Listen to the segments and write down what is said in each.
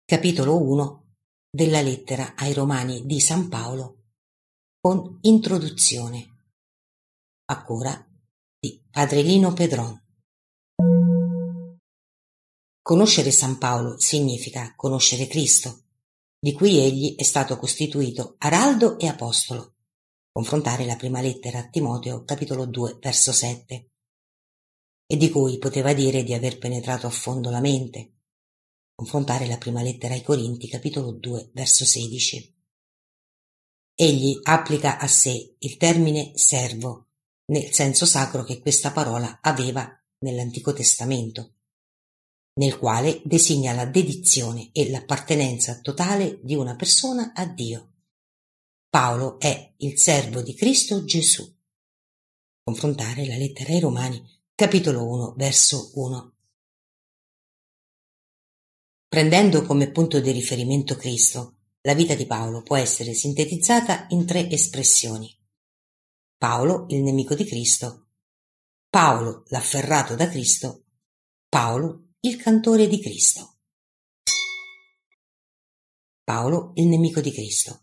capitolo 1 della lettera ai Romani di San Paolo, con introduzione, a cura di Padre Lino Pedron. Conoscere San Paolo significa conoscere Cristo, di cui egli è stato costituito araldo e apostolo. Confrontare la prima lettera a Timoteo, capitolo 2, verso 7, e di cui poteva dire di aver penetrato a fondo la mente. Confrontare la prima lettera ai Corinti, capitolo 2, verso 16. Egli applica a sé il termine servo, nel senso sacro che questa parola aveva nell'Antico Testamento, nel quale designa la dedizione e l'appartenenza totale di una persona a Dio. Paolo è il servo di Cristo Gesù. Confrontare la lettera ai Romani, capitolo 1, verso 1. Prendendo come punto di riferimento Cristo, la vita di Paolo può essere sintetizzata in 3 espressioni. Paolo, il nemico di Cristo; Paolo, l'afferrato da Cristo; Paolo, il cantore di Cristo. Paolo, il nemico di Cristo.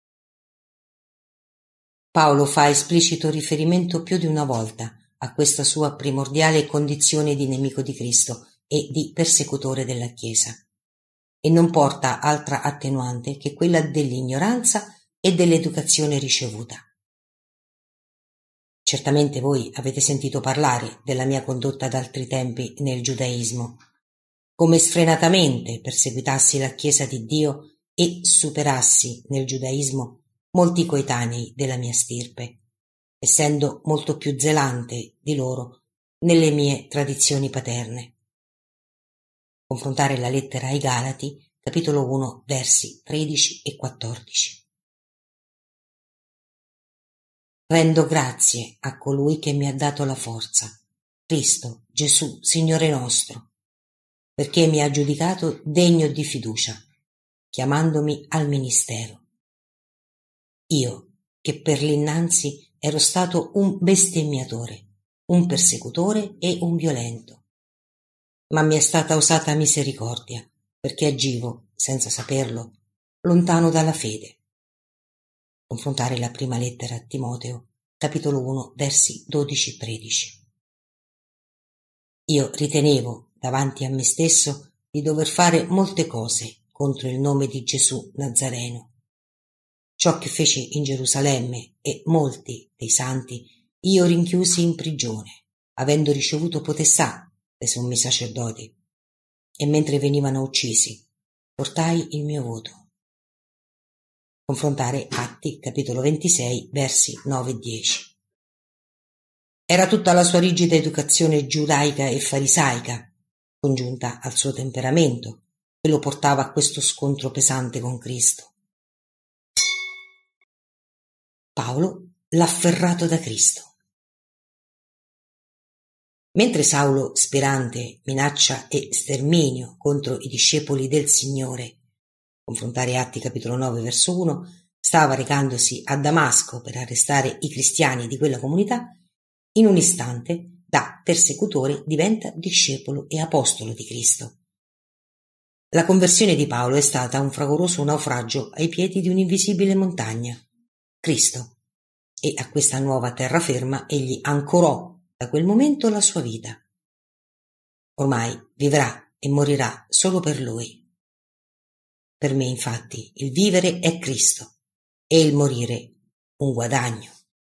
Paolo fa esplicito riferimento più di una volta a questa sua primordiale condizione di nemico di Cristo e di persecutore della Chiesa, e non porta altra attenuante che quella dell'ignoranza e dell'educazione ricevuta. Certamente voi avete sentito parlare della mia condotta ad altri tempi nel giudaismo, come sfrenatamente perseguitassi la Chiesa di Dio e superassi nel giudaismo molti coetanei della mia stirpe, essendo molto più zelante di loro nelle mie tradizioni paterne. Confrontare la lettera ai Galati, capitolo 1, versi 13 e 14. Rendo grazie a colui che mi ha dato la forza, Cristo Gesù, Signore nostro, perché mi ha giudicato degno di fiducia, chiamandomi al ministero. Io, che per l'innanzi ero stato un bestemmiatore, un persecutore e un violento, ma mi è stata usata misericordia, perché agivo, senza saperlo, lontano dalla fede. Confrontare la prima lettera a Timoteo, capitolo 1, versi 12-13. Io ritenevo, davanti a me stesso, di dover fare molte cose contro il nome di Gesù Nazareno. Ciò che feci in Gerusalemme e molti dei santi io rinchiusi in prigione, avendo ricevuto potestà dai sommi sacerdoti, e mentre venivano uccisi, portai il mio voto. Confrontare Atti, capitolo 26, versi 9 e 10. Era tutta la sua rigida educazione giudaica e farisaica, congiunta al suo temperamento, che lo portava a questo scontro pesante con Cristo. Paolo, l'afferrato da Cristo. Mentre Saulo, spirante, minaccia e sterminio contro i discepoli del Signore, confrontare Atti capitolo 9 verso 1, stava recandosi a Damasco per arrestare i cristiani di quella comunità, in un istante da persecutore diventa discepolo e apostolo di Cristo. La conversione di Paolo è stata un fragoroso naufragio ai piedi di un'invisibile montagna, Cristo, e a questa nuova terraferma egli ancorò da quel momento la sua vita. Ormai vivrà e morirà solo per Lui. Per me, infatti, il vivere è Cristo e il morire un guadagno.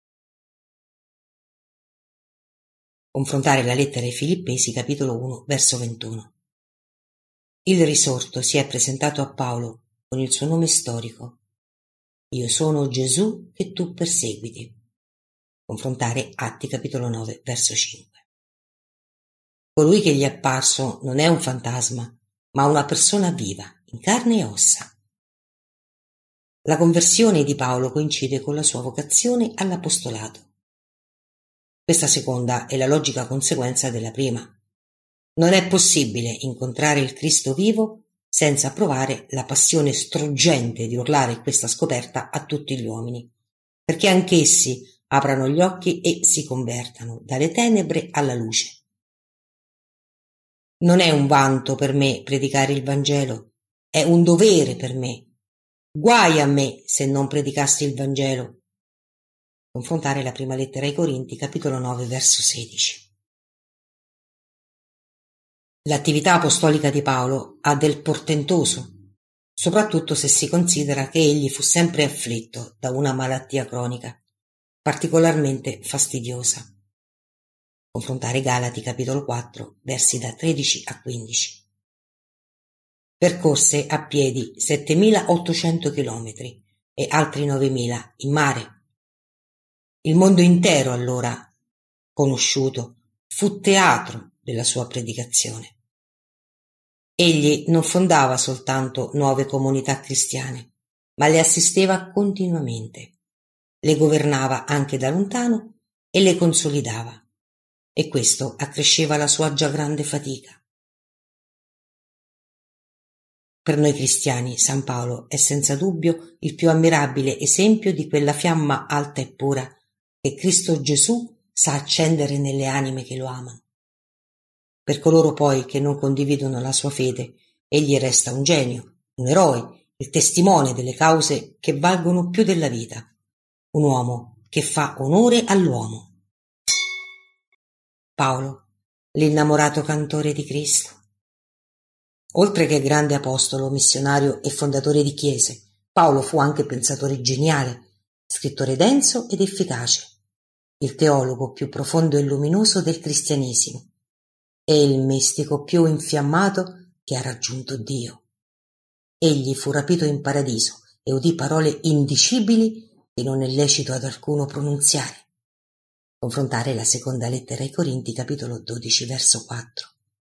Confrontare la lettera ai Filippesi, capitolo 1, verso 21. Il risorto si è presentato a Paolo con il suo nome storico. Io sono Gesù che tu perseguiti. Confrontare Atti, capitolo 9, verso 5. Colui che gli è apparso non è un fantasma, ma una persona viva, in carne e ossa. La conversione di Paolo coincide con la sua vocazione all'apostolato. Questa seconda è la logica conseguenza della prima. Non è possibile incontrare il Cristo vivo senza provare la passione struggente di urlare questa scoperta a tutti gli uomini, perché anch'essi aprano gli occhi e si convertano dalle tenebre alla luce. Non è un vanto per me predicare il Vangelo, è un dovere per me. Guai a me se non predicassi il Vangelo. Confrontare la prima lettera ai Corinti, capitolo 9, verso 16. L'attività apostolica di Paolo ha del portentoso, soprattutto se si considera che egli fu sempre afflitto da una malattia cronica, particolarmente fastidiosa. Confrontare Galati, capitolo 4, versi da 13 a 15. Percorse a piedi 7.800 chilometri e altri 9.000 in mare. Il mondo intero, allora conosciuto, fu teatro della sua predicazione. Egli non fondava soltanto nuove comunità cristiane, ma le assisteva continuamente, le governava anche da lontano e le consolidava, e questo accresceva la sua già grande fatica. Per noi cristiani San Paolo è senza dubbio il più ammirabile esempio di quella fiamma alta e pura che Cristo Gesù sa accendere nelle anime che lo amano. Per coloro poi che non condividono la sua fede, egli resta un genio, un eroe, il testimone delle cause che valgono più della vita, un uomo che fa onore all'uomo. Paolo, l'innamorato cantore di Cristo. Oltre che grande apostolo, missionario e fondatore di chiese, Paolo fu anche pensatore geniale, scrittore denso ed efficace, il teologo più profondo e luminoso del cristianesimo e il mistico più infiammato che ha raggiunto Dio. Egli fu rapito in paradiso e udì parole indicibili che non è lecito ad alcuno pronunziare. Confrontare la seconda lettera ai Corinti, capitolo 12, verso 4.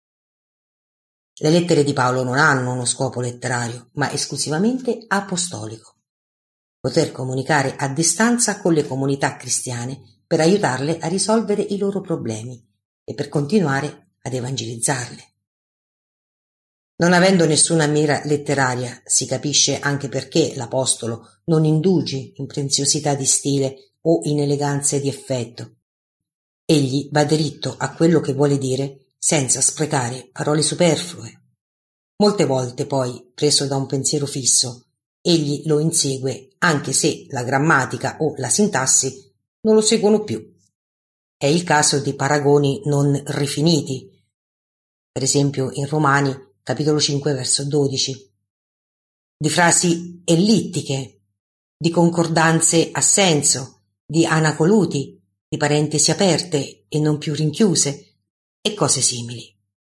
Le lettere di Paolo non hanno uno scopo letterario, ma esclusivamente apostolico. Poter comunicare a distanza con le comunità cristiane per aiutarle a risolvere i loro problemi e per continuare ad evangelizzarle. Non avendo nessuna mira letteraria, si capisce anche perché l'apostolo non indugi in preziosità di stile o in eleganze di effetto. Egli va diritto a quello che vuole dire senza sprecare parole superflue. Molte volte poi, preso da un pensiero fisso, egli lo insegue anche se la grammatica o la sintassi non lo seguono più. È il caso di paragoni non rifiniti, per esempio in Romani, capitolo 5, verso 12, di frasi ellittiche, di concordanze a senso, di anacoluti, di parentesi aperte e non più rinchiuse, e cose simili.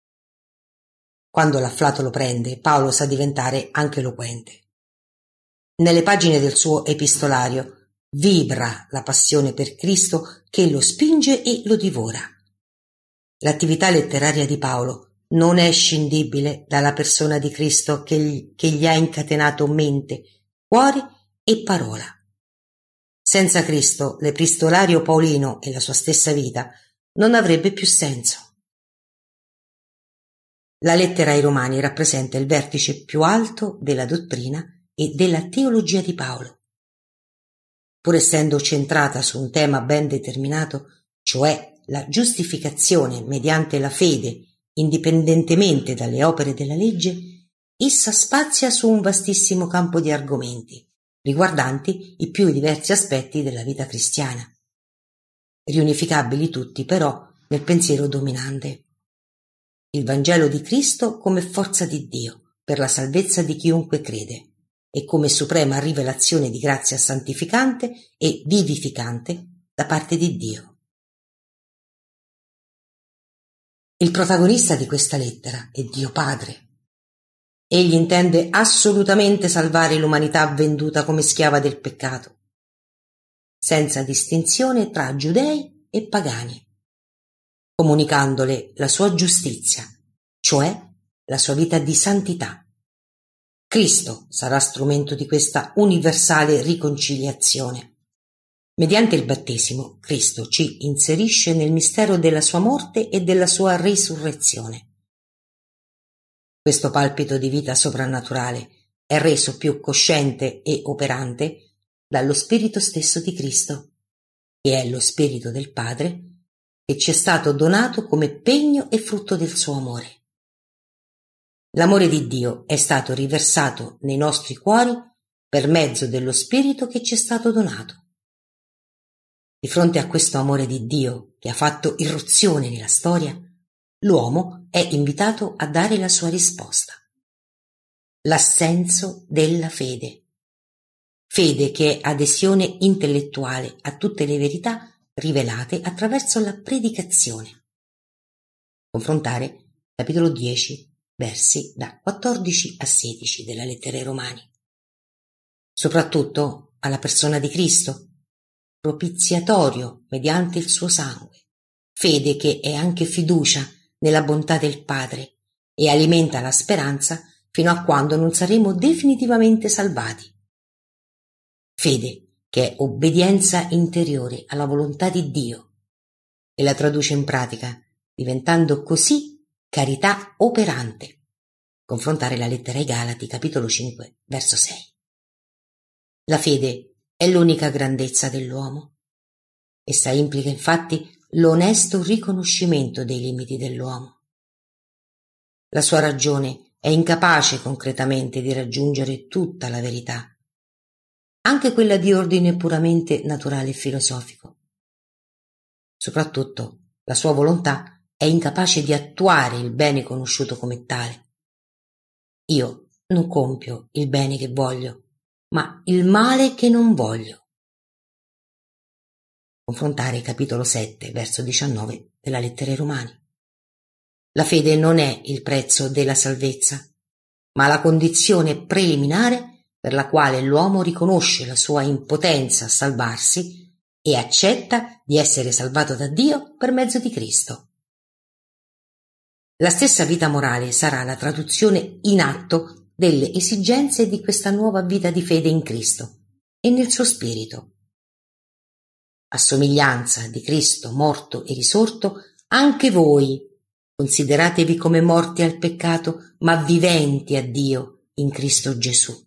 Quando l'afflato lo prende, Paolo sa diventare anche eloquente. Nelle pagine del suo epistolario vibra la passione per Cristo che lo spinge e lo divora. L'attività letteraria di Paolo non è scindibile dalla persona di Cristo che gli ha incatenato mente, cuore e parola. Senza Cristo, l'epistolario paolino e la sua stessa vita non avrebbe più senso. La lettera ai Romani rappresenta il vertice più alto della dottrina e della teologia di Paolo. Pur essendo centrata su un tema ben determinato, cioè la giustificazione mediante la fede, indipendentemente dalle opere della legge, essa spazia su un vastissimo campo di argomenti, riguardanti i più diversi aspetti della vita cristiana, riunificabili tutti però nel pensiero dominante. Il Vangelo di Cristo come forza di Dio per la salvezza di chiunque crede e come suprema rivelazione di grazia santificante e vivificante da parte di Dio. Il protagonista di questa lettera è Dio Padre. Egli intende assolutamente salvare l'umanità venduta come schiava del peccato, senza distinzione tra giudei e pagani, comunicandole la sua giustizia, cioè la sua vita di santità. Cristo sarà strumento di questa universale riconciliazione. Mediante il battesimo, Cristo ci inserisce nel mistero della sua morte e della sua risurrezione. Questo palpito di vita soprannaturale è reso più cosciente e operante dallo Spirito stesso di Cristo, che è lo Spirito del Padre, che ci è stato donato come pegno e frutto del suo amore. L'amore di Dio è stato riversato nei nostri cuori per mezzo dello Spirito che ci è stato donato. Di fronte a questo amore di Dio che ha fatto irruzione nella storia, l'uomo è invitato a dare la sua risposta. L'assenso della fede. Fede che è adesione intellettuale a tutte le verità rivelate attraverso la predicazione. Confrontare capitolo 10, versi da 14 a 16 della lettera ai Romani. Soprattutto alla persona di Cristo, propiziatorio mediante il suo sangue. Fede che è anche fiducia nella bontà del Padre e alimenta la speranza fino a quando non saremo definitivamente salvati. Fede che è obbedienza interiore alla volontà di Dio e la traduce in pratica, diventando così carità operante. Confrontare la lettera ai Galati, capitolo 5, verso 6. La fede è l'unica grandezza dell'uomo. Essa implica infatti l'onesto riconoscimento dei limiti dell'uomo. La sua ragione è incapace concretamente di raggiungere tutta la verità, anche quella di ordine puramente naturale e filosofico. Soprattutto, la sua volontà è incapace di attuare il bene conosciuto come tale. Io non compio il bene che voglio, ma il male che non voglio. Confrontare capitolo 7, verso 19 della lettera ai Romani. La fede non è il prezzo della salvezza, ma la condizione preliminare per la quale l'uomo riconosce la sua impotenza a salvarsi e accetta di essere salvato da Dio per mezzo di Cristo. La stessa vita morale sarà la traduzione in atto delle esigenze di questa nuova vita di fede in Cristo e nel suo Spirito. A somiglianza di Cristo morto e risorto, anche voi consideratevi come morti al peccato, ma viventi a Dio in Cristo Gesù.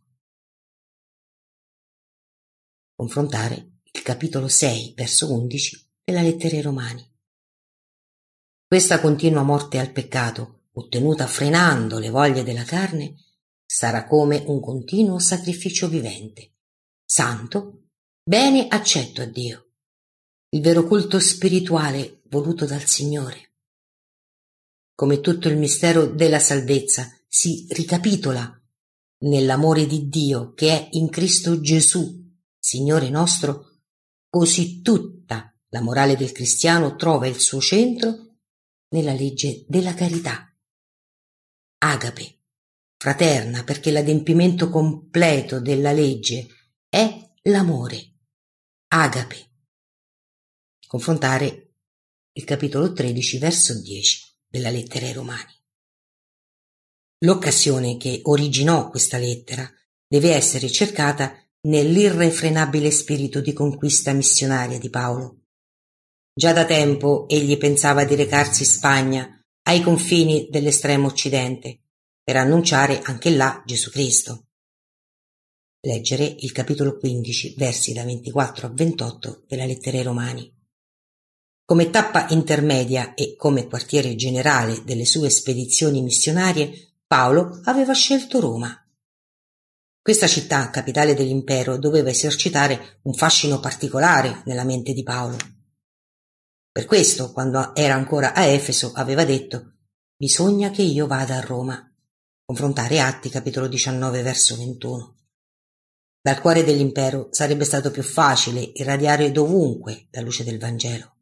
Confrontare il capitolo 6, verso 11 della lettera ai Romani. Questa continua morte al peccato, ottenuta frenando le voglie della carne, sarà come un continuo sacrificio vivente, santo, bene accetto a Dio, il vero culto spirituale voluto dal Signore. Come tutto il mistero della salvezza si ricapitola nell'amore di Dio che è in Cristo Gesù, Signore nostro, così tutta la morale del cristiano trova il suo centro nella legge della carità. Agape, fraterna, perché l'adempimento completo della legge è l'amore. Agape. Confrontare il capitolo 13, verso 10 della lettera ai Romani. L'occasione che originò questa lettera deve essere cercata nell'irrefrenabile spirito di conquista missionaria di Paolo. Già da tempo egli pensava di recarsi in Spagna, ai confini dell'estremo occidente, per annunciare anche là Gesù Cristo. Leggere il capitolo 15, versi da 24 a 28 della lettera ai Romani. Come tappa intermedia e come quartiere generale delle sue spedizioni missionarie, Paolo aveva scelto Roma. Questa città, capitale dell'impero, doveva esercitare un fascino particolare nella mente di Paolo. Per questo, quando era ancora a Efeso, aveva detto: «Bisogna che io vada a Roma». Confrontare Atti, capitolo 19, verso 21. Dal cuore dell'impero sarebbe stato più facile irradiare dovunque la luce del Vangelo.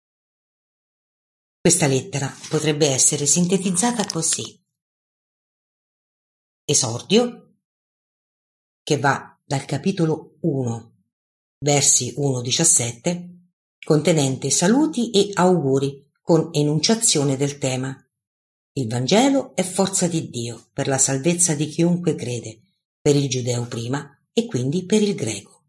Questa lettera potrebbe essere sintetizzata così. Esordio, che va dal capitolo 1, versi 1-17, contenente saluti e auguri con enunciazione del tema: il Vangelo è forza di Dio per la salvezza di chiunque crede, per il giudeo prima e quindi per il greco.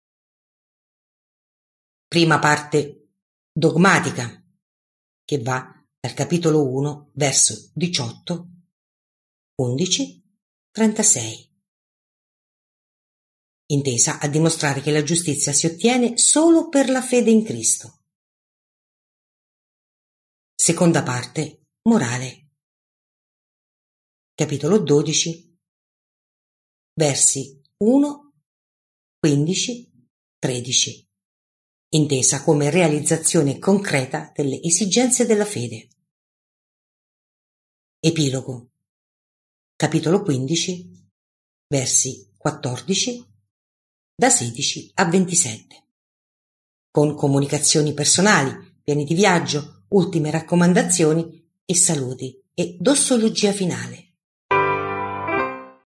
Prima parte dogmatica, che va dal capitolo 1, verso 18, 11, 36. Intesa a dimostrare che la giustizia si ottiene solo per la fede in Cristo. Seconda parte, morale, capitolo 12, versi 1, 15, 13, intesa come realizzazione concreta delle esigenze della fede. Epilogo, capitolo 15, versi 14, da 16 a 27, con comunicazioni personali, piani di viaggio, ultime raccomandazioni e saluti e dossologia finale.